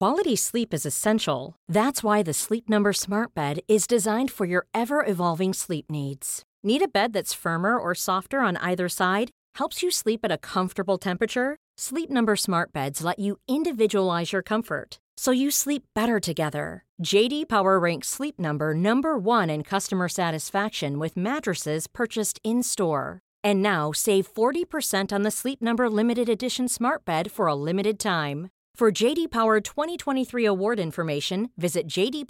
Quality sleep is essential. That's why the Sleep Number Smart Bed is designed for your ever-evolving sleep needs. Need a bed that's firmer or softer on either side? Helps you sleep at a comfortable temperature? Sleep Number Smart Beds let you individualize your comfort, so you sleep better together. J.D. Power ranks Sleep Number number 1 in customer satisfaction with mattresses purchased in-store. And now, save 40% on the Sleep Number Limited Edition Smart Bed for a limited time. For J.D. Power 2023 award information, visit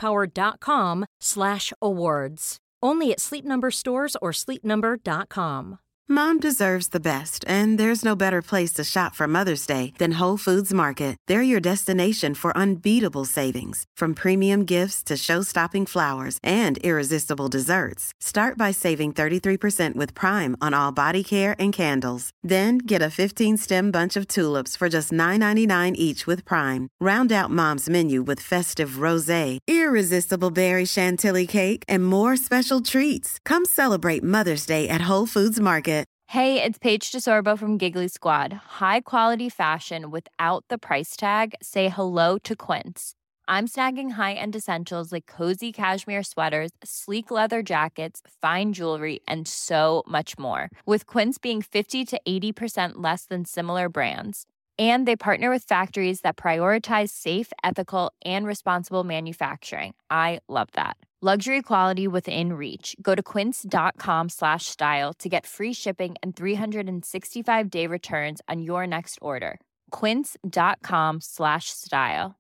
jdpower.com/awards. Only at Sleep Number stores or sleepnumber.com. Mom deserves the best, and there's no better place to shop for Mother's Day than Whole Foods Market. They're your destination for unbeatable savings, from premium gifts to show-stopping flowers and irresistible desserts. Start by saving 33% with Prime on all body care and candles. Then get a 15-stem bunch of tulips for just $9.99 each with Prime. Round out Mom's menu with festive rosé, irresistible berry chantilly cake, and more special treats. Come celebrate Mother's Day at Whole Foods Market. Hey, it's Paige DeSorbo from Giggly Squad. High quality fashion without the price tag. Say hello to Quince. I'm snagging high-end essentials like cozy cashmere sweaters, sleek leather jackets, fine jewelry, and so much more. With Quince being 50 to 80% less than similar brands. And they partner with factories that prioritize safe, ethical, and responsible manufacturing. I love that. Luxury quality within reach. Go to quince.com/style to get free shipping and 365-day returns on your next order. Quince.com/style.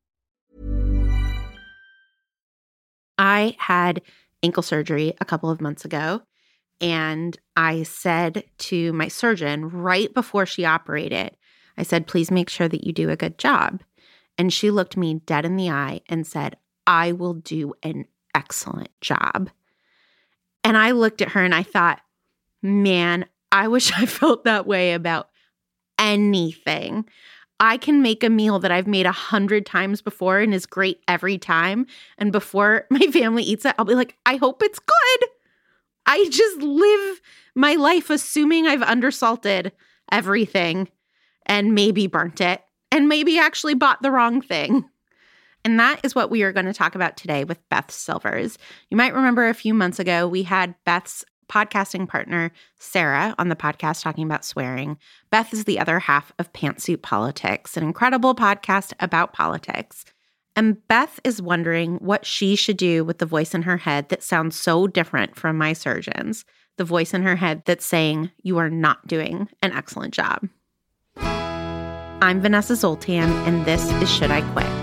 I had ankle surgery a couple of months ago, and I said to my surgeon right before she operated, I said, please make sure that you do a good job. And she looked me dead in the eye and said, I will do an excellent job. And I looked at her and I thought, man, I wish I felt that way about anything. I can make a meal that I've made 100 times before and is great every time. And before my family eats it, I'll be like, I hope it's good. I just live my life assuming I've undersalted everything and maybe burnt it and maybe actually bought the wrong thing. And that is what we are going to talk about today with Beth Silvers. You might remember a few months ago, we had Beth's podcasting partner, Sarah, on the podcast talking about swearing. Beth is the other half of Pantsuit Politics, an incredible podcast about politics. And Beth is wondering what she should do with the voice in her head that sounds so different from my surgeon's, the voice in her head that's saying, you are not doing an excellent job. I'm Vanessa Zoltan, and this is Should I Quit?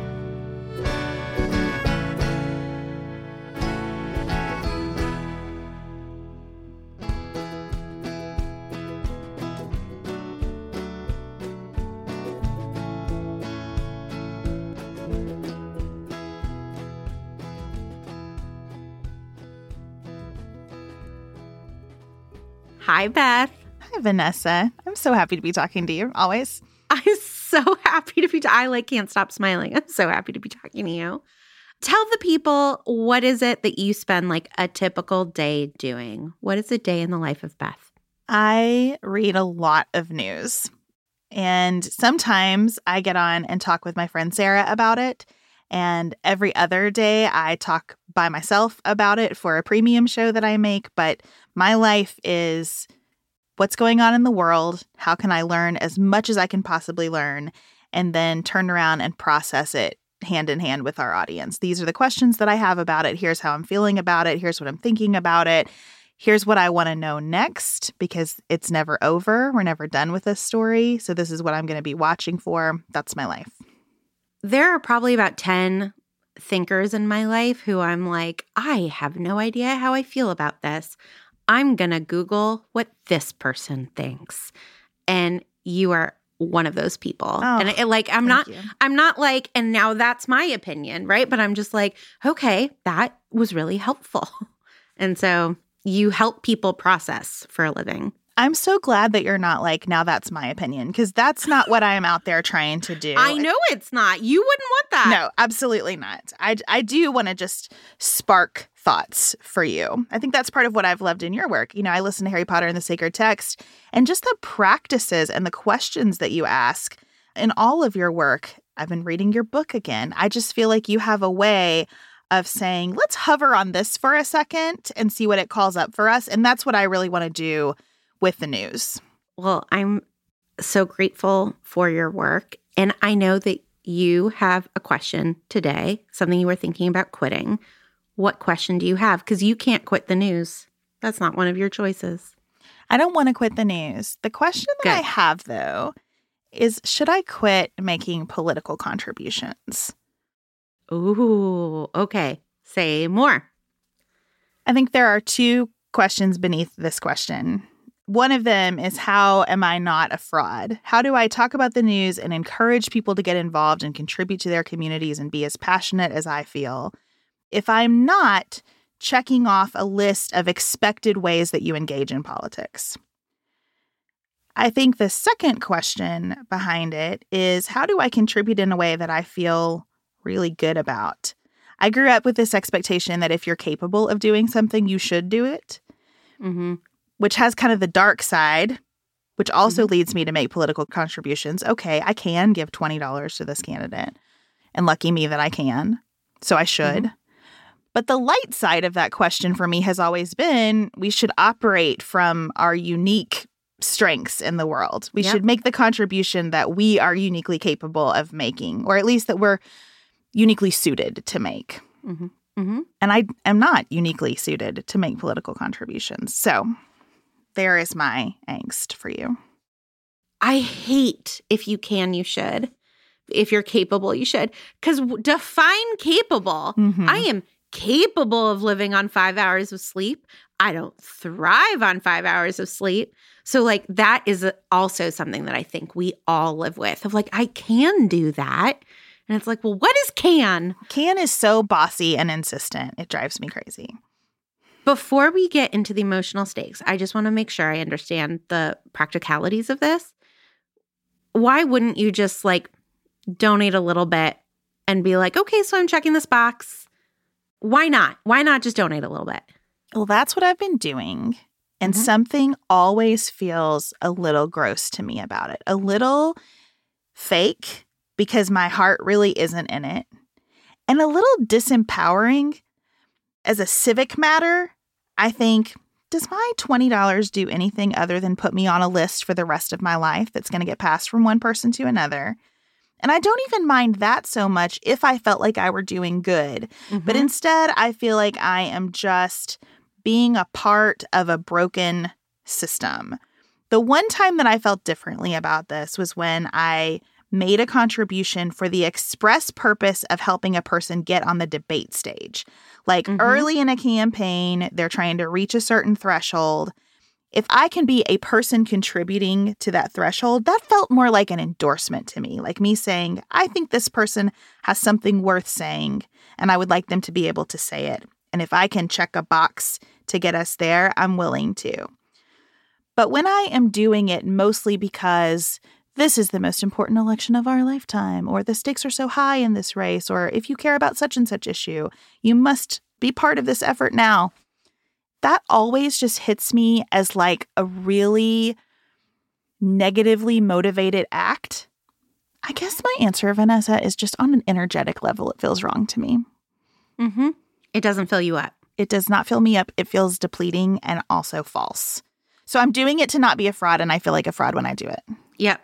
Hi, Beth. Hi, Vanessa. I'm so happy to be talking to you, always. I'm so happy to be I can't stop smiling. I'm so happy to be talking to you. Tell the people, what is it that you spend like a typical day doing? What is a day in the life of Beth? I read a lot of news. And sometimes I get on and talk with my friend Sarah about it. And every other day I talk by myself about it for a premium show that I make. But my life is what's going on in the world, how can I learn as much as I can possibly learn, and then turn around and process it hand in hand with our audience. These are the questions that I have about it. Here's how I'm feeling about it. Here's what I'm thinking about it. Here's what I want to know next, because it's never over. We're never done with this story. So this is what I'm going to be watching for. That's my life. There are probably about 10 thinkers in my life who I'm like, I have no idea how I feel about this. I'm going to Google what this person thinks. And you are one of those people. Oh, and I'm not like, and now that's my opinion, right? But I'm just like, okay, that was really helpful. And so you help people process for a living. I'm so glad that you're not like, now that's my opinion, because that's not what I'm out there trying to do. I know it's not. You wouldn't want that. No, absolutely not. I do want to just spark thoughts for you. I think that's part of what I've loved in your work. You know, I listen to Harry Potter and the Sacred Text, and just the practices and the questions that you ask in all of your work I've been reading your book again. I just feel like you have a way of saying, let's hover on this for a second and see what it calls up for us. And that's what I really want to do with the news. Well, I'm so grateful for your work. And I know that you have a question today, something you were thinking about quitting. What question do you have? Because you can't quit the news. That's not one of your choices. I don't want to quit the news. The question that I have, though, is should I quit making political contributions? Ooh, okay. Say more. I think there are two questions beneath this question. One of them is, how am I not a fraud? How do I talk about the news and encourage people to get involved and contribute to their communities and be as passionate as I feel if I'm not checking off a list of expected ways that you engage in politics? I think the second question behind it is, how do I contribute in a way that I feel really good about? I grew up with this expectation that if you're capable of doing something, you should do it, which has kind of the dark side, which also leads me to make political contributions. Okay, I can give $20 to this candidate, and lucky me that I can, so I should. But the light side of that question for me has always been, we should operate from our unique strengths in the world. We should make the contribution that we are uniquely capable of making, or at least that we're uniquely suited to make. And I am not uniquely suited to make political contributions. So there is my angst for you. I hate if you can, you should. If you're capable, you should. Because define capable. I am capable of living on 5 hours of sleep. I don't thrive on 5 hours of sleep. So like that is also something that I think we all live with, of like, I can do that. And it's like, well, what is can? Can is so bossy and insistent. It drives me crazy. Before we get into the emotional stakes, I just want to make sure I understand the practicalities of this. Why wouldn't you just like donate a little bit and be like, okay, so I'm checking this box. Why not? Why not just donate a little bit? Well, that's what I've been doing. And something always feels a little gross to me about it. A little fake, because my heart really isn't in it. And a little disempowering. As a civic matter, I think, does my $20 do anything other than put me on a list for the rest of my life that's going to get passed from one person to another? And I don't even mind that so much if I felt like I were doing good. But instead, I feel like I am just being a part of a broken system. The one time that I felt differently about this was when I made a contribution for the express purpose of helping a person get on the debate stage. Like early in a campaign, they're trying to reach a certain threshold. If I can be a person contributing to that threshold, that felt more like an endorsement to me, like me saying, I think this person has something worth saying, and I would like them to be able to say it. And if I can check a box to get us there, I'm willing to. But when I am doing it mostly because this is the most important election of our lifetime, or the stakes are so high in this race, or if you care about such and such issue, you must be part of this effort now, that always just hits me as like a really negatively motivated act. I guess my answer, Vanessa, is just on an energetic level, it feels wrong to me. It doesn't fill you up. It does not fill me up. It feels depleting and also false. So I'm doing it to not be a fraud, and I feel like a fraud when I do it. Yep.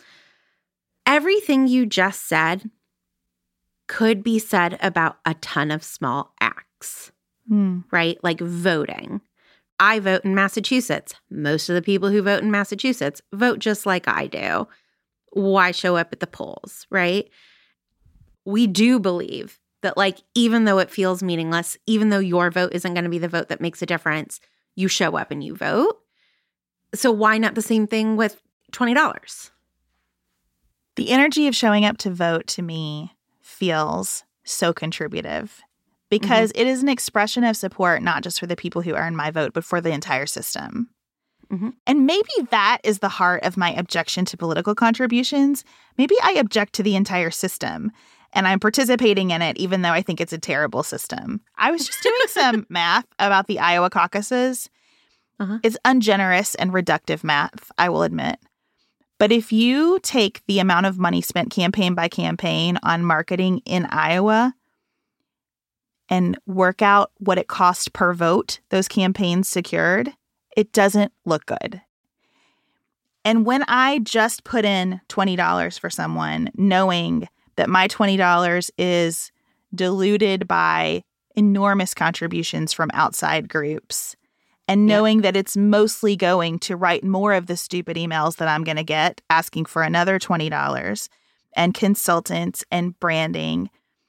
Everything you just said could be said about a ton of small acts, right? Like voting. I vote in Massachusetts. Most of the people who vote in Massachusetts vote just like I do. Why show up at the polls, right? We do believe that, like, even though it feels meaningless, even though your vote isn't going to be the vote that makes a difference, you show up and you vote. So why not the same thing with $20? The energy of showing up to vote to me feels so contributive because it is an expression of support, not just for the people who earn my vote, but for the entire system. And maybe that is the heart of my objection to political contributions. Maybe I object to the entire system, and I'm participating in it, even though I think it's a terrible system. I was just doing some math about the Iowa caucuses. It's ungenerous and reductive math, I will admit. But if you take the amount of money spent campaign by campaign on marketing in Iowa and work out what it cost per vote those campaigns secured, it doesn't look good. And when I just put in $20 for someone, knowing that my $20 is diluted by enormous contributions from outside groups, and knowing that it's mostly going to write more of the stupid emails that I'm going to get asking for another $20 and consultants and branding,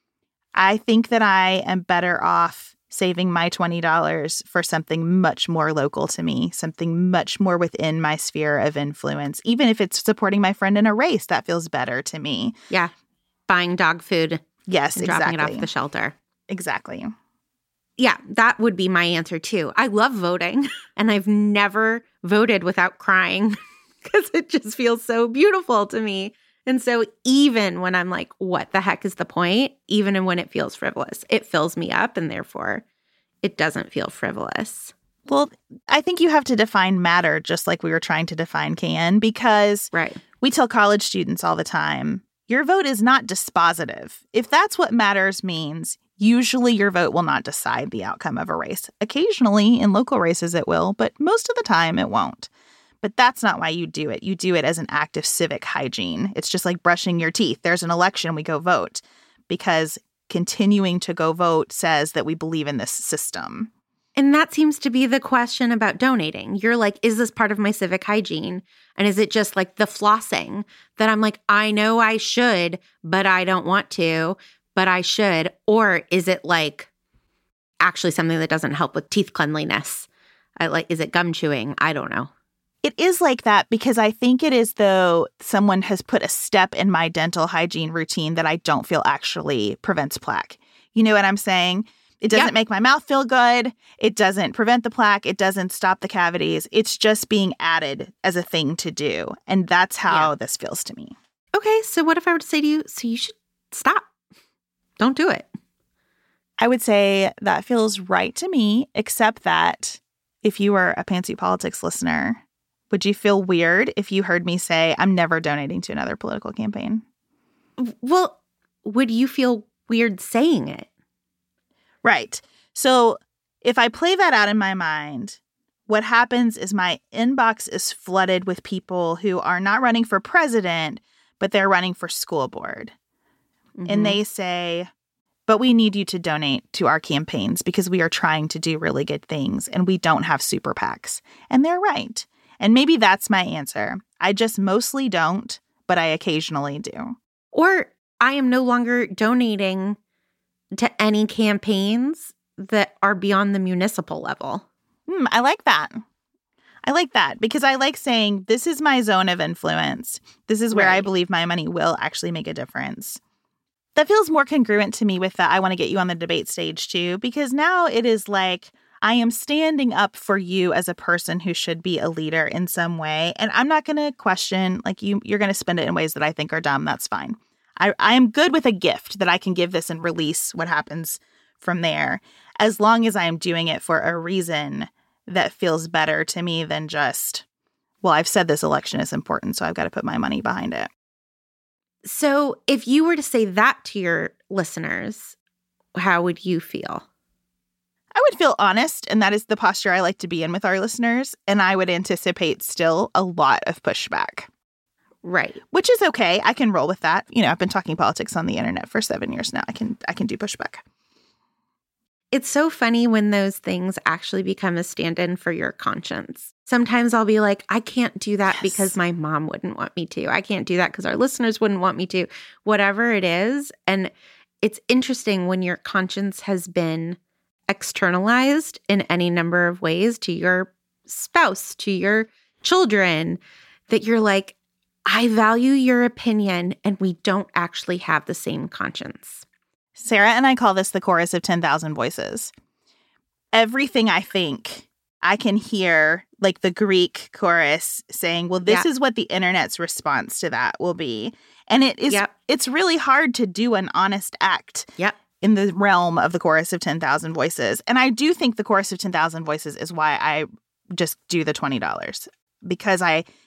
I think that I am better off saving my $20 for something much more local to me, something much more within my sphere of influence. Even if it's supporting my friend in a race, that feels better to me. Yeah. Buying dog food. Yes, and exactly. dropping it off the shelter. Exactly. Yeah, that would be my answer too. I love voting, and I've never voted without crying because it just feels so beautiful to me. And so even when I'm like, what the heck is the point? Even when it feels frivolous, it fills me up, and therefore it doesn't feel frivolous. Well, I think you have to define matter just like we were trying to define can, because we tell college students all the time, your vote is not dispositive. If that's what matters means, usually your vote will not decide the outcome of a race. Occasionally in local races it will, but most of the time it won't. But that's not why you do it. You do it as an act of civic hygiene. It's just like brushing your teeth. There's an election, we go vote, because continuing to go vote says that we believe in this system. And that seems to be the question about donating. You're like, is this part of my civic hygiene? And is it just like the flossing that I'm like, I know I should, but I don't want to, but I should? Or is it like actually something that doesn't help with teeth cleanliness? Is it gum chewing? I don't know. It is like that because I think it is though someone has put a step in my dental hygiene routine that I don't feel actually prevents plaque. You know what I'm saying? It doesn't make my mouth feel good. It doesn't prevent the plaque. It doesn't stop the cavities. It's just being added as a thing to do. And that's how this feels to me. Okay, so what if I were to say to you, so you should stop. Don't do it. I would say that feels right to me, except that if you were a Pantsuit Politics listener, would you feel weird if you heard me say, I'm never donating to another political campaign? Well, would you feel weird saying it? Right. So if I play that out in my mind, what happens is my inbox is flooded with people who are not running for president, but they're running for school board. Mm-hmm. And they say, but we need you to donate to our campaigns because we are trying to do really good things and we don't have super PACs. And they're right. And maybe that's my answer. I just mostly don't, but I occasionally do. Or I am no longer donating to any campaigns that are beyond the municipal level. I like that. I like that because I like saying this is my zone of influence. This is where I believe my money will actually make a difference. That feels more congruent to me with the I want to get you on the debate stage too, because now it is like I am standing up for you as a person who should be a leader in some way. And I'm not going to question, like you're going to spend it in ways that I think are dumb. That's fine. I am good with a gift that I can give this and release what happens from there, as long as I am doing it for a reason that feels better to me than just, well, I've said this election is important, so I've got to put my money behind it. So if you were to say that to your listeners, how would you feel? I would feel honest, and that is the posture I like to be in with our listeners, and I would anticipate still a lot of pushback. Right. Which is okay. I can roll with that. You know, I've been talking politics on the internet for 7 years now. I can do pushback. It's so funny when those things actually become a stand-in for your conscience. Sometimes I'll be like, I can't do that because my mom wouldn't want me to. I can't do that because our listeners wouldn't want me to. Whatever it is. And it's interesting when your conscience has been externalized in any number of ways to your spouse, to your children, that you're like, I value your opinion and we don't actually have the same conscience. Sarah and I call this the chorus of 10,000 voices. Everything I think, I can hear like the Greek chorus saying, well, this is what the internet's response to that will be. And it is, it's really hard to do an honest act in the realm of the chorus of 10,000 voices. And I do think the chorus of 10,000 voices is why I just do the $20, because I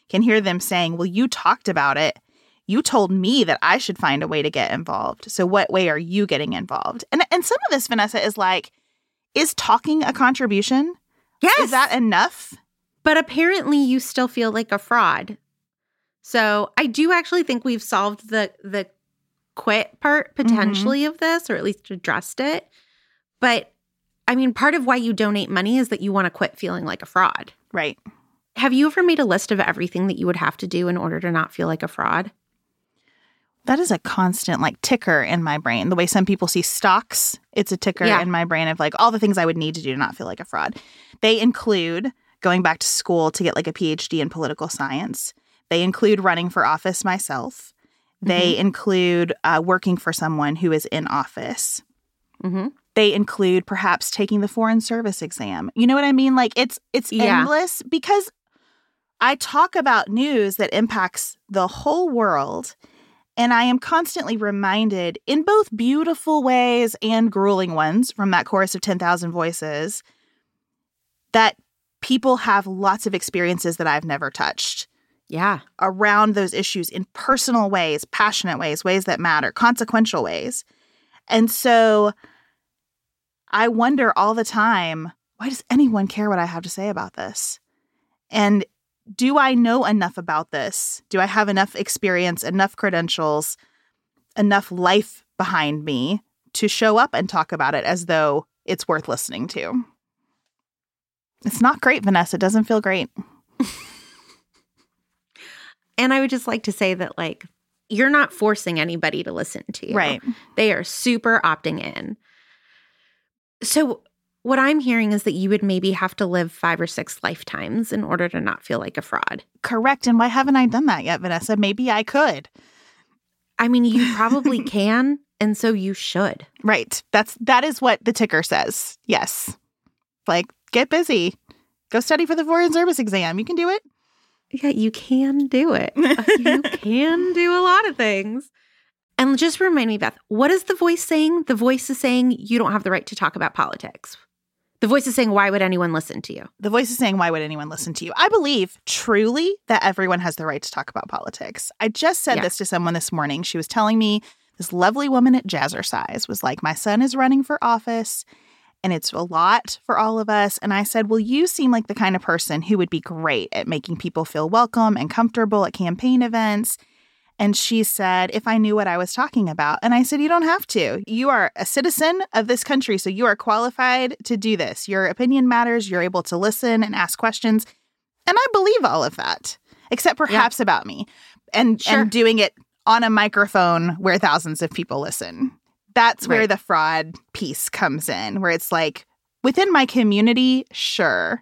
can hear them saying, well, you talked about it. You told me that I should find a way to get involved. So what way are you getting involved? And some of this, Vanessa, is like, is talking a contribution? Yes. Is that enough? But apparently you still feel like a fraud. So I do actually think we've solved the quit part potentially of this, or at least addressed it. But I mean, part of why you donate money is that you want to quit feeling like a fraud. Right. Have you ever made a list of everything that you would have to do in order to not feel like a fraud? That is a constant like ticker in my brain. The way some people see stocks, it's a ticker in my brain of like all the things I would need to do to not feel like a fraud. They include going back to school to get like a PhD in political science. They include running for office myself. They include working for someone who is in office. They include perhaps taking the Foreign Service exam. You know what I mean? Like it's endless, because I talk about news that impacts the whole world. And I am constantly reminded in both beautiful ways and grueling ones from that chorus of 10,000 voices that people have lots of experiences that I've never touched. Yeah. Around those issues in personal ways, passionate ways, ways that matter, consequential ways. And so I wonder all the time, why does anyone care what I have to say about this? And do I know enough about this? Do I have enough experience, enough credentials, enough life behind me to show up and talk about it as though it's worth listening to? It's not great, Vanessa. It doesn't feel great. And I would just like to say that, like, you're not forcing anybody to listen to you. Right. They are super opting in. So what I'm hearing is that you would maybe have to live 5 or 6 lifetimes in order to not feel like a fraud. Correct. And why haven't I done that yet, Vanessa? Maybe I could. I mean, you probably can, and so you should. Right. That is what the ticker says. Yes. Like, get busy. Go study for the Foreign Service exam. You can do it. Yeah, you can do it. You can do a lot of things. And just remind me, Beth, what is the voice saying? The voice is saying you don't have the right to talk about politics. The voice is saying, why would anyone listen to you? The voice is saying, why would anyone listen to you? I believe truly that everyone has the right to talk about politics. I just said this to someone this morning. She was telling me, this lovely woman at Jazzercise was like, my son is running for office and it's a lot for all of us. And I said, well, you seem like the kind of person who would be great at making people feel welcome and comfortable at campaign events. And she said, if I knew what I was talking about. And I said, you don't have to. You are a citizen of this country, so you are qualified to do this. Your opinion matters. You're able to listen and ask questions. And I believe all of that, except perhaps about me and doing it on a microphone where thousands of people listen. That's where the fraud piece comes in, where it's like, within my community, sure.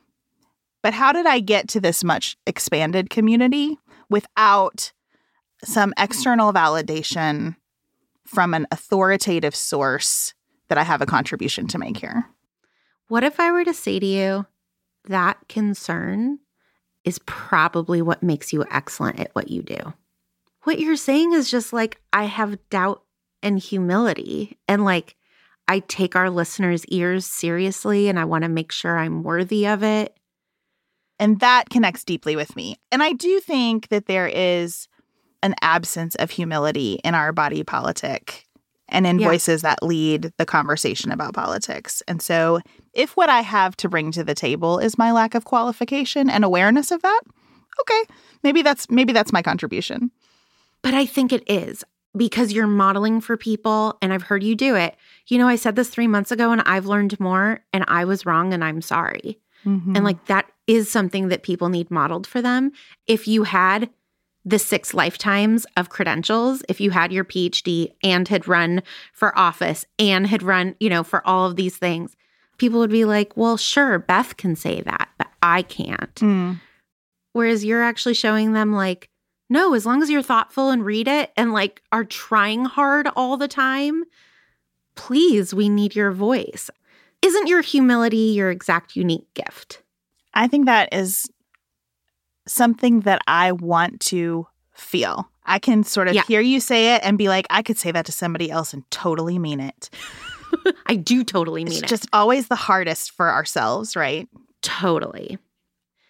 But how did I get to this much expanded community without some external validation from an authoritative source that I have a contribution to make here? What if I were to say to you, that concern is probably what makes you excellent at what you do? What you're saying is just like, I have doubt and humility, and like, I take our listeners' ears seriously, and I want to make sure I'm worthy of it. And that connects deeply with me. And I do think that there is an absence of humility in our body politic and in voices that lead the conversation about politics. And so if what I have to bring to the table is my lack of qualification and awareness of that, okay, maybe that's my contribution. But I think it is, because you're modeling for people, and I've heard you do it. You know, I said this 3 months ago and I've learned more, and I was wrong and I'm sorry. And like, that is something that people need modeled for them. If you had the 6 lifetimes of credentials, if you had your PhD and had run for office and had run, you know, for all of these things, people would be like, well, sure, Beth can say that, but I can't. Whereas you're actually showing them like, no, as long as you're thoughtful and read it and like are trying hard all the time, please, we need your voice. Isn't your humility your exact unique gift? I think that is something that I want to feel. I can sort of hear you say it and be like, I could say that to somebody else and totally mean it. I do totally mean it. It's just always the hardest for ourselves, right? Totally.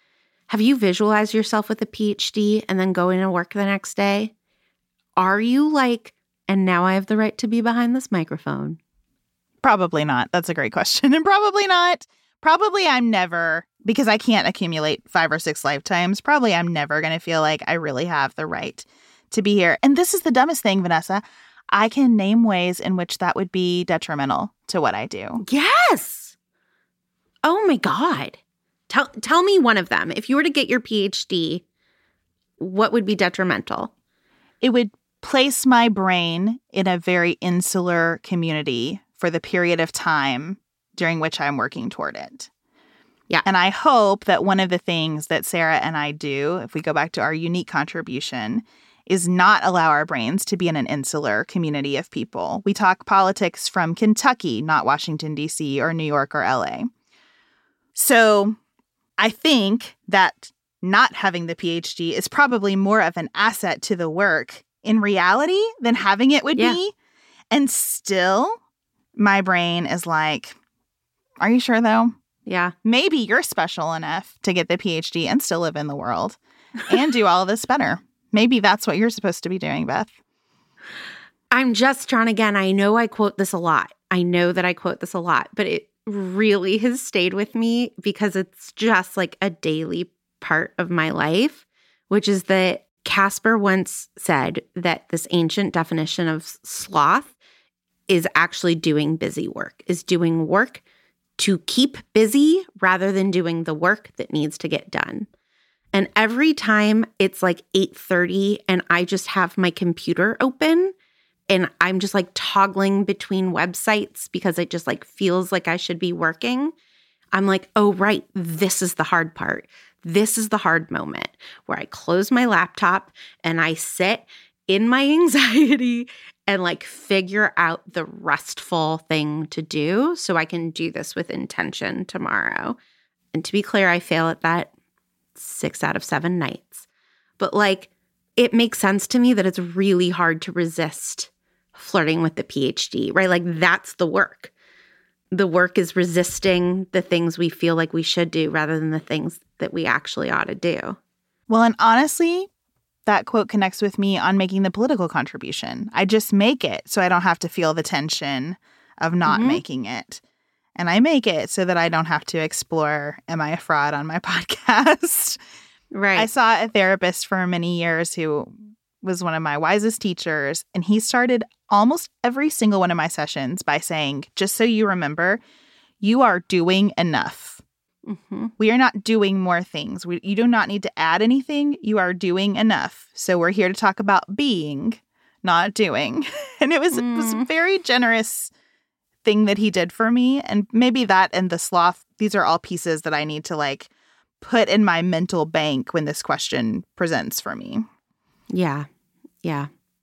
Have you visualized yourself with a PhD and then going to work the next day? Are you like, and now I have the right to be behind this microphone? Probably not. That's a great question. And probably not. Probably I'm never, because I can't accumulate 5 or 6 lifetimes, probably I'm never going to feel like I really have the right to be here. And this is the dumbest thing, Vanessa. I can name ways in which that would be detrimental to what I do. Yes. Oh my God. Tell me one of them. If you were to get your PhD, what would be detrimental? It would place my brain in a very insular community for the period of time during which I'm working toward it. Yeah. And I hope that one of the things that Sarah and I do, if we go back to our unique contribution, is not allow our brains to be in an insular community of people. We talk politics from Kentucky, not Washington, D.C. or New York or L.A. So I think that not having the PhD is probably more of an asset to the work in reality than having it would be. And still, my brain is like, are you sure though? Yeah. Maybe you're special enough to get the PhD and still live in the world and do all this better. Maybe that's what you're supposed to be doing, Beth. I'm just trying again. I know I quote this a lot. I know that I quote this a lot, but it really has stayed with me because it's just like a daily part of my life, which is that Casper once said that this ancient definition of sloth is actually doing busy work, is doing work to keep busy rather than doing the work that needs to get done. And every time it's like 8:30 and I just have my computer open and I'm just like toggling between websites because it just like feels like I should be working, I'm like, oh, right, this is the hard part. This is the hard moment where I close my laptop and I sit in my anxiety and like figure out the restful thing to do so I can do this with intention tomorrow. And to be clear, I fail at that 6 out of 7 nights. But like, it makes sense to me that it's really hard to resist flirting with the PhD, right? Like that's the work. The work is resisting the things we feel like we should do rather than the things that we actually ought to do. Well, and honestly, that quote connects with me on making the political contribution. I just make it so I don't have to feel the tension of not making it. And I make it so that I don't have to explore, am I a fraud on my podcast? Right. I saw a therapist for many years who was one of my wisest teachers, and he started almost every single one of my sessions by saying, just so you remember, you are doing enough. Mm-hmm. We are not doing more things. You do not need to add anything. You are doing enough. So we're here to talk about being, not doing. And it was a very generous thing that he did for me. And maybe that and the sloth, these are all pieces that I need to like put in my mental bank when this question presents for me. Yeah. Yeah.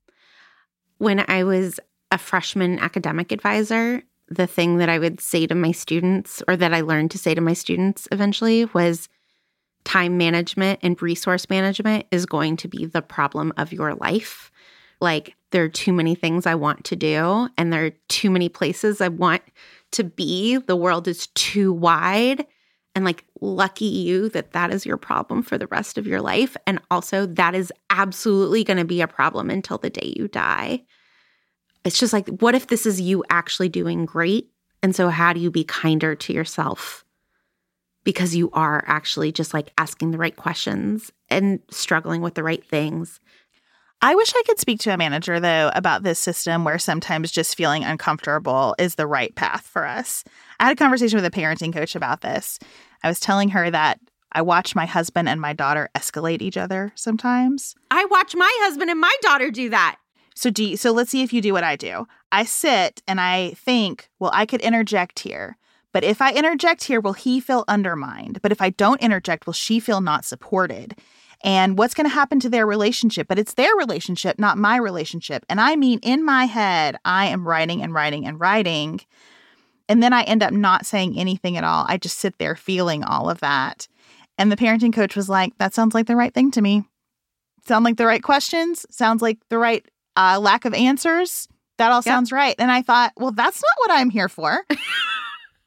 When I was a freshman academic advisor, the thing that I would say to my students, or that I learned to say to my students eventually, was time management and resource management is going to be the problem of your life. Like, there are too many things I want to do, and there are too many places I want to be. The world is too wide. And like, lucky you that that is your problem for the rest of your life. And also, that is absolutely going to be a problem until the day you die. It's just like, what if this is you actually doing great? And so how do you be kinder to yourself? Because you are actually just like asking the right questions and struggling with the right things. I wish I could speak to a manager, though, about this system where sometimes just feeling uncomfortable is the right path for us. I had a conversation with a parenting coach about this. I was telling her that I watch my husband and my daughter escalate each other sometimes. I watch my husband and my daughter do that. So let's see if you do what I do. I sit and I think, well, I could interject here. But if I interject here, will he feel undermined? But if I don't interject, will she feel not supported? And what's going to happen to their relationship? But it's their relationship, not my relationship. And I mean, in my head, I am writing and writing and writing. And then I end up not saying anything at all. I just sit there feeling all of that. And the parenting coach was like, that sounds like the right thing to me. Sound like the right questions. Sounds like the right lack of answers. That all sounds right. And I thought, well, that's not what I'm here for.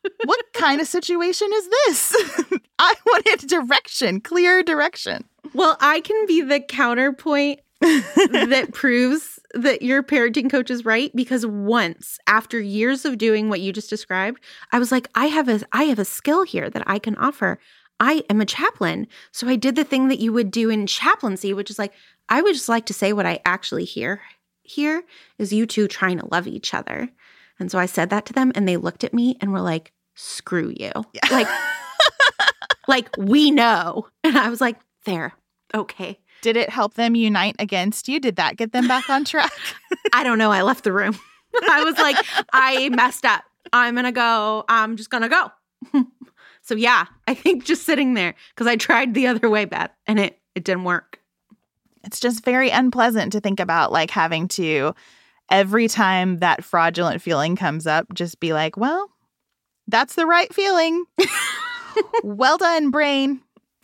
What kind of situation is this? I wanted direction, clear direction. Well, I can be the counterpoint that proves that your parenting coach is right, because once, after years of doing what you just described, I was like, I have a skill here that I can offer. I am a chaplain. So I did the thing that you would do in chaplaincy, which is like, I would just like to say what I actually hear here is you two trying to love each other. And so I said that to them, and they looked at me and were like, screw you. Yeah. Like, we know. And I was like, there. Okay. Did it help them unite against you? Did that get them back on track? I don't know. I left the room. I was like, I messed up. I'm going to go. I'm just going to go. So yeah, I think just sitting there, because I tried the other way, Beth, and it didn't work. It's just very unpleasant to think about, like, having to, every time that fraudulent feeling comes up, just be like, well, that's the right feeling. Well done, brain.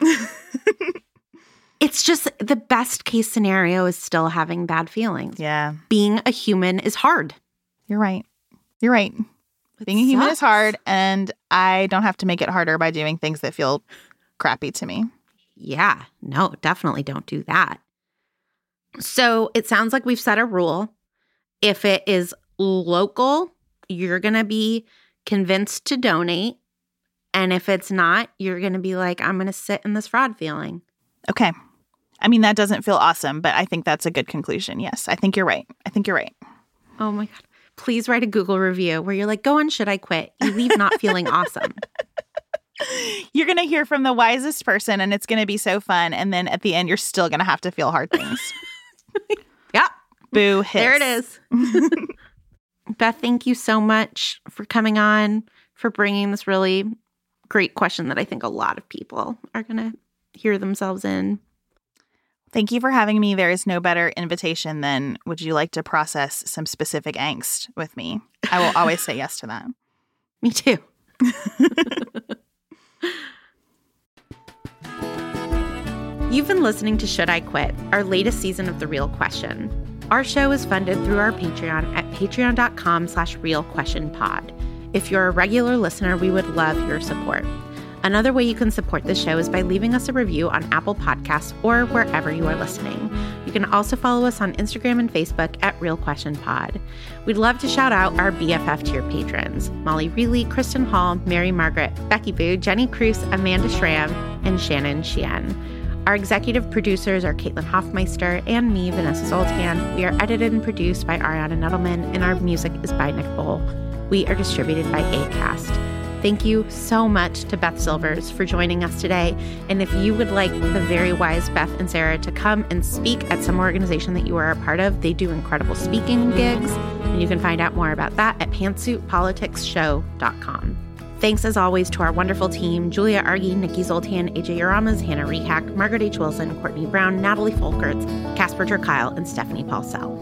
It's just the best case scenario is still having bad feelings. Yeah. Being a human is hard. You're right. You're right. Being a human is hard, and I don't have to make it harder by doing things that feel crappy to me. Yeah. No, definitely don't do that. So it sounds like we've set a rule. If it is local, you're going to be convinced to donate. And if it's not, you're going to be like, I'm going to sit in this fraud feeling. Okay. I mean, that doesn't feel awesome, but I think that's a good conclusion. Yes, I think you're right. Oh my God. Please write a Google review where you're like, go on, should I quit? You leave not feeling awesome. You're going to hear from the wisest person, and it's going to be so fun. And then at the end, you're still going to have to feel hard things. Yeah. Boo, hiss. There it is. Beth, thank you so much for coming on, for bringing this really great question that I think a lot of people are going to hear themselves in. Thank you for having me. There is no better invitation than, would you like to process some specific angst with me? I will always say yes to that. Me too. You've been listening to Should I Quit, our latest season of The Real Question. Our show is funded through our Patreon at patreon.com/realquestionpod. If you're a regular listener, we would love your support. Another way you can support the show is by leaving us a review on Apple Podcasts or wherever you are listening. You can also follow us on Instagram and Facebook at Real Question Pod. We'd love to shout out our BFF tier patrons: Molly Reilly, Kristen Hall, Mary Margaret, Becky Boo, Jenny Cruz, Amanda Schramm, and Shannon Sheehan. Our executive producers are Caitlin Hoffmeister and me, Vanessa Zoltan. We are edited and produced by Ariana Nettleman, and our music is by Nick Bowl. We are distributed by Acast. Thank you so much to Beth Silvers for joining us today. And if you would like the very wise Beth and Sarah to come and speak at some organization that you are a part of, they do incredible speaking gigs. And you can find out more about that at pantsuitpoliticsshow.com. Thanks as always to our wonderful team: Julia Argy, Nikki Zoltan, AJ Uramas, Hannah Rehack, Margaret H. Wilson, Courtney Brown, Natalie Folkerts, Casper Terkyle, and Stephanie Paulsell.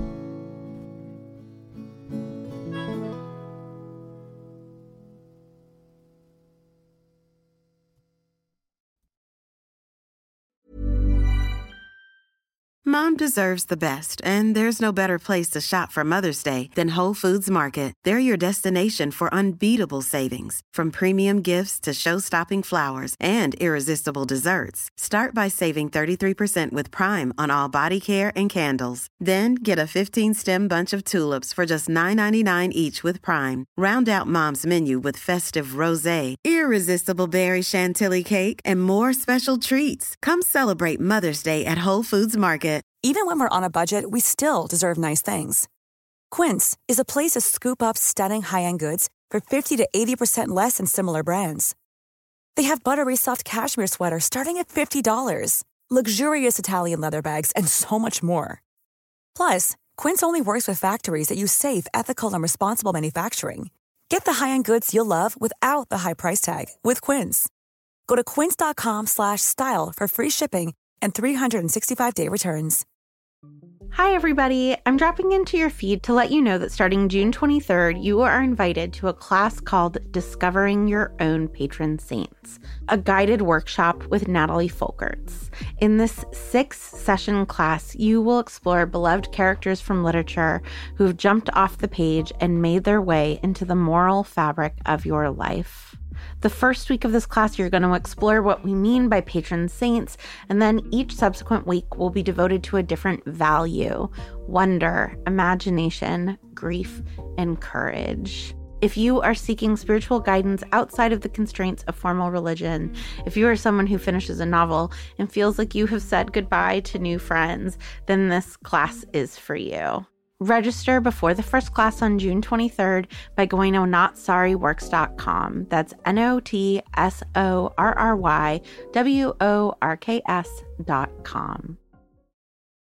Mom deserves the best, and there's no better place to shop for Mother's Day than Whole Foods Market. They're your destination for unbeatable savings, from premium gifts to show-stopping flowers and irresistible desserts. Start by saving 33% with Prime on all body care and candles. Then get a 15-stem bunch of tulips for just $9.99 each with Prime. Round out Mom's menu with festive rosé, irresistible berry chantilly cake, and more special treats. Come celebrate Mother's Day at Whole Foods Market. Even when we're on a budget, we still deserve nice things. Quince is a place to scoop up stunning high-end goods for 50 to 80% less than similar brands. They have buttery soft cashmere sweaters starting at $50, luxurious Italian leather bags, and so much more. Plus, Quince only works with factories that use safe, ethical, and responsible manufacturing. Get the high-end goods you'll love without the high price tag with Quince. Go to quince.com/style for free shipping and 365-day returns. Hi, everybody. I'm dropping into your feed to let you know that starting June 23rd, you are invited to a class called Discovering Your Own Patron Saints, a guided workshop with Natalie Folkerts. In this 6-session class, you will explore beloved characters from literature who've jumped off the page and made their way into the moral fabric of your life. The first week of this class, you're going to explore what we mean by patron saints, and then each subsequent week will be devoted to a different value: wonder, imagination, grief, and courage. If you are seeking spiritual guidance outside of the constraints of formal religion, if you are someone who finishes a novel and feels like you have said goodbye to new friends, then this class is for you. Register before the first class on June 23rd by going to notsorryworks.com. That's NOTSORRYWORKS.com.